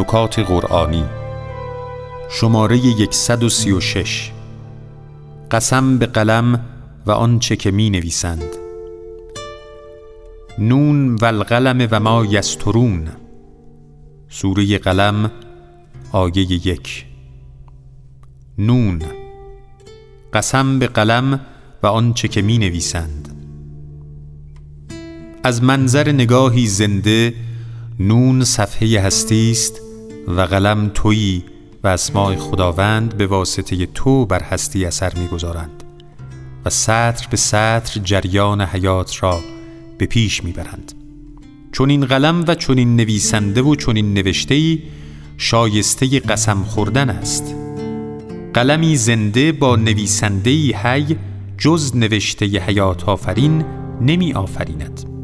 نکات قرآنی شماره 136. قسم به قلم و آنچه که می نویسند. نون و القلم و ما یسطرون. سوره قلم آیه 1. نون، قسم به قلم و آنچه که می نویسند. از منظر نگاهی زنده، نون صفحه هستی است و قلم تویی و اسماء خداوند به واسطه تو بر هستی اثر می‌گذارند و سطر به سطر جریان حیات را به پیش می‌برند. چون این قلم و چون این نویسنده و چون این نوشته‌ای شایسته قسم خوردن است. قلمی زنده با نویسنده‌ای حی جز نوشته حیات آفرین نمی آفریند.